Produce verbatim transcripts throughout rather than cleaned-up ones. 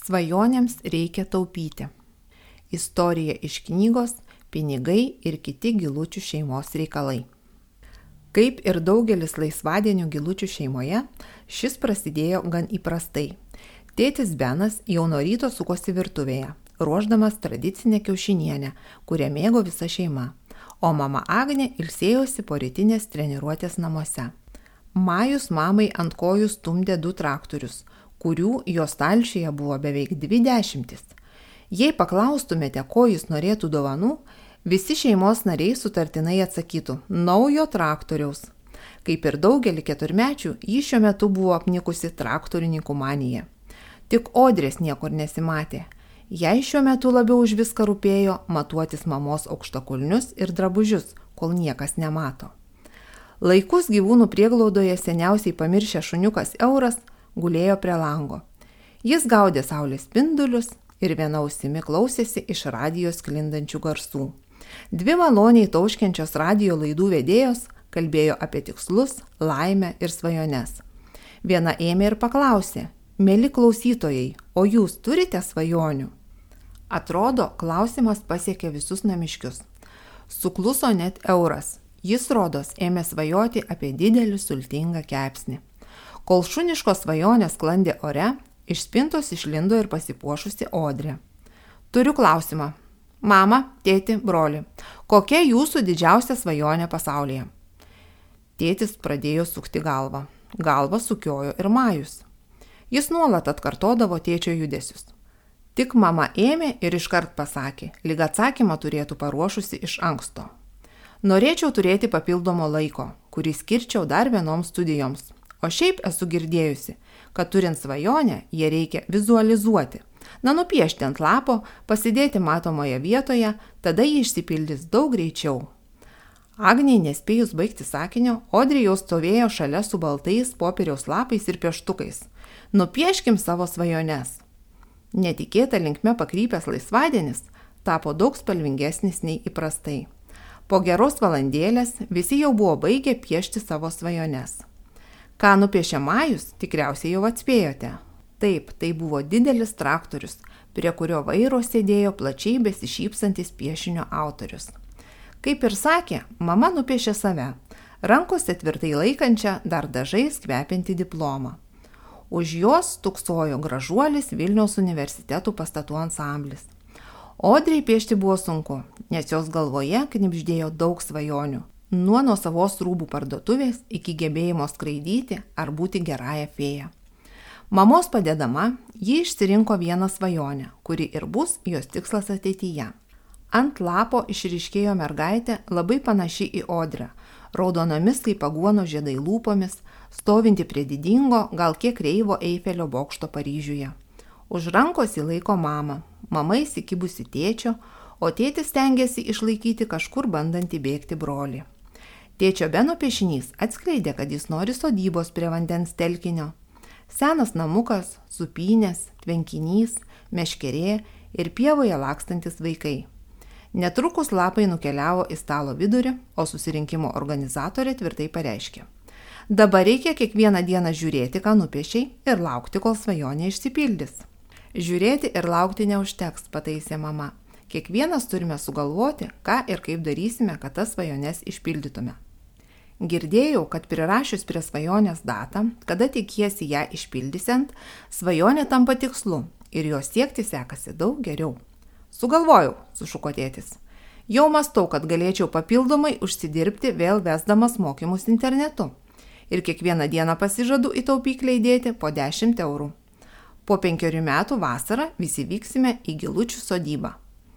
Svajonėms reikia taupyti. Istorija iš knygos Pinigai ir kiti Gilučių šeimos reikalai. Kaip ir daugelis laisvadienių Gilučių šeimoje, šis prasidėjo gan įprastai. Tėtis Benas jau nuo ryto sukosi virtuvėje, ruošdamas tradicinę kiaušinienę, kurią mėgo visa šeima, o mama Agnė ilsėjosi po rytinės treniruotės namuose. Majus mamai ant kojų stumdė du traktorius, kurių jo stalčiuje buvo beveik dvi dešimtis. Jei paklaustumėte, ko jis norėtų dovanų, visi šeimos nariai sutartinai atsakytų – naujo traktoriaus. Kaip ir daugelį keturmečių, ji šiuo metu buvo apnikusi traktorininkų manija. Tik Odrės niekur nesimatė. Jai šiuo metu labiau už viską rūpėjo matuotis mamos aukštakulnius ir drabužius, kol niekas nemato. Laikus gyvūnų prieglaudoje seniausiai pamiršę šuniukas Euras gulėjo prie lango. Jis gaudė saulės spindulius ir viena ausimi klausėsi iš radijo sklindančių garsų. Dvi maloniai tauškiančios radijo laidų vedėjos kalbėjo apie tikslus, laimę ir svajones. Viena ėmė ir paklausė: "Mieli klausytojai, o jūs turite svajonių?" Atrodo, klausimas pasiekė visus namiškius. Sukluso net Euras. Jis, rodos, ėmė svajoti apie didelį sultingą kepsnį. Kol šuniškos svajonės sklandė ore, iš spintos išlindo ir pasipuošusi Odrė. "Turiu klausimą. Mama, tėti, broli, kokia jūsų didžiausia svajonė pasaulyje?" Tėtis pradėjo sukti galvą. Galvą sukiojo ir Majus. Jis nuolat atkartodavo tėčio judesius. Tik mama ėmė ir iškart pasakė, lyg atsakymą turėtų paruošusi iš anksto. "Norėčiau turėti papildomo laiko, kurį skirčiau dar vienoms studijoms. O šiaip esu girdėjusi, kad turint svajonę, ją reikia vizualizuoti. Na, nupiešti ant lapo, pasidėti matomoje vietoje, tada ji išsipildys daug greičiau." Agnei nespėjus baigti sakinio, Odrė jau stovėjo šalia su baltais popieriaus lapais ir pieštukais. "Nupieškim savo svajones." Netikėta linkme pakrypęs laisvadienis tapo daug spalvingesnis nei įprastai. Po geros valandėlės visi jau buvo baigę piešti savo svajones. Ką nupiešė Majus, tikriausiai jau atspėjote. Taip, tai buvo didelis traktorius, prie kurio vairo sėdėjo plačiai besišypsantis piešinio autorius. Kaip ir sakė, mama nupiešė save, rankose tvirtai laikančią dar dažais kvepiantį diplomą. Už jos tuksojo gražuolis Vilniaus universitetų pastatų ansamblis. Odrei piešti buvo sunku, nes jos galvoje knibždėjo daug svajonių. Nuo nuosavos rūbų parduotuvės iki gebėjimo skraidyti ar būti gerąją fėją. Mamos padedama, ji išsirinko vieną svajonę, kuri ir bus jos tikslas ateityje. Ant lapo išryškėjo mergaitė labai panaši į Odrę, raudonomis kaip aguono žiedai lūpomis, stovinti prie didingo, gal kiek reivo Eifelio bokšto Paryžiuje. Už rankos jį laiko mama, mama įsikibusi tėčio, o tėtis stengiasi išlaikyti kažkur bandantį bėgti brolį. Tėčio Beno piešinys atskleidė, kad jis nori sodybos prie vandens telkinio. Senas namukas, supynės, tvenkinys, meškerė ir pievoje lakstantis vaikai. Netrukus lapai nukeliavo į stalo vidurį, o susirinkimo organizatorė tvirtai pareiškė: "Dabar reikia kiekvieną dieną žiūrėti, ką nupiešiai, ir laukti, kol svajonė išsipildys." "Žiūrėti ir laukti neužteks", pataisė mama. "Kiekvienas turime sugalvoti, ką ir kaip darysime, kad tas svajones išpildytume." Girdėjau, kad prirašius prie svajonės datą, kada tikiesi ją išpildysiant, svajonė tampa tikslu ir jos siekti sekasi daug geriau. "Sugalvojau", sušuko tėtis. "Jau mąstau, kad galėčiau papildomai užsidirbti vėl vesdamas mokymus internetu. Ir kiekvieną dieną pasižadu į taupyklę įdėti po dešimt eurų. Po penkerių metų vasarą visi vyksime į Gilučių sodybą."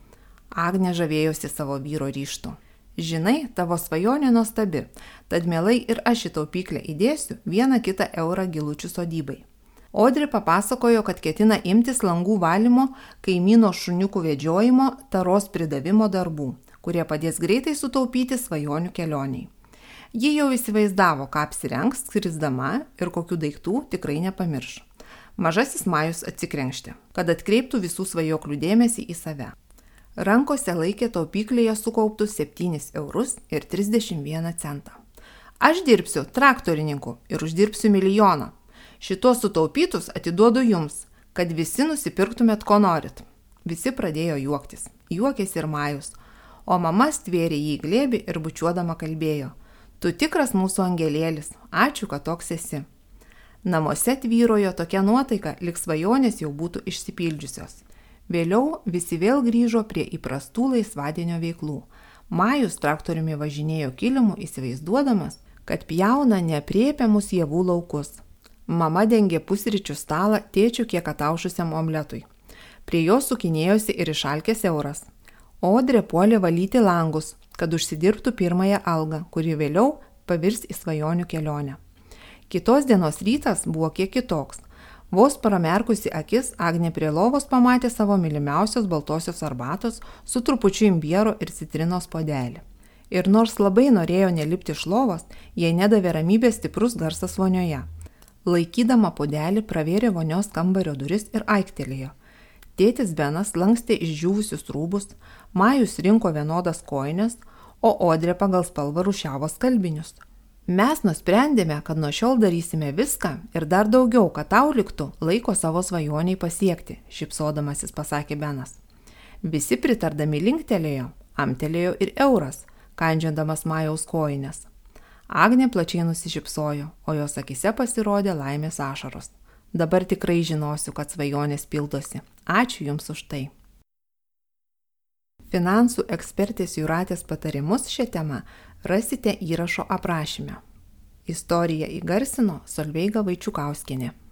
Agnė žavėjosi savo vyro ryžtu. "Žinai, tavo svajonė nuostabi, tad mielai ir aš į taupyklę įdėsiu vieną kitą eurą Gilučių sodybai." Odrė papasakojo, kad ketina imtis langų valymo, kaimyno šuniukų vedžiojimo, taros pridavimo darbų, kurie padės greitai sutaupyti svajonių kelioniai. Ji jau įsivaizdavo, ką apsirengs skrisdama ir kokių daiktų tikrai nepamirš. Mažasis Majus atsikrenkštė, kad atkreiptų visų svajoklių dėmesį į save. Rankose laikė taupyklėje sukauptus septynis eurus ir trisdešimt vieną centą. "Aš dirbsiu traktorininku ir uždirbsiu milijoną. Šitos sutaupytus atiduodu jums, kad visi nusipirktumėt, ko norit. Visi pradėjo juoktis. Juokėsi ir Majus, o mama stvėrė jį į glėbį ir bučiuodama kalbėjo: tu tikras mūsų angelėlis, ačiū, kad toks esi. Namuose tvyrojo tokia nuotaika, lyg svajonės jau būtų išsipildžiusios. Vėliau visi vėl grįžo prie įprastų laisvadienio veiklų. Majus traktoriumi važinėjo kilimu, įsivaizduodamas, kad pjauna neaprėpiamus javų laukus. Mama dengė pusryčių stalą tėčių kiek ataušusiam omletui. Prie jo sukinėjosi ir išalkęs euras. Odrė puolė valyti langus, kad užsidirbtų pirmąją algą, kuri vėliau pavirs į svajonių kelionę. Kitos dienos rytas buvo kiek kitoks. Vos pramerkusi akis, Agnė prie lovos pamatė savo mylimiausios baltosios arbatos su trupučiu imbiero ir citrinos puodelį. Ir nors labai norėjo nelipti iš lovos, jai nedavė ramybės stiprus garsas vonioje. Laikydama puodelį pravėrė vonios kambario duris ir aiktelėjo. Tėtis Benas lankstė išdžiūvusius rūbus, Majus rinko vienodas kojines, o Odrė pagal spalvą rūšiavo skalbinius. Mes nusprendėme, kad nuo šiol darysime viską ir dar daugiau, kad tau liktų laiko savo svajoniai pasiekti, šypsodamasis pasakė Benas. Visi pritardami linktelėjo, amtelėjo ir euras, kandžiodamas Majaus kojines. Agnė plačiai nusišypsojo, o jos akise pasirodė laimės ašaros. Dabar tikrai žinosiu, kad svajonės pildosi. Ačiū Jums už tai. Finansų ekspertės Jūratės patarimus šią temą rasite įrašo aprašyme. Istoriją įgarsino Solveiga Vaičiukauskienė.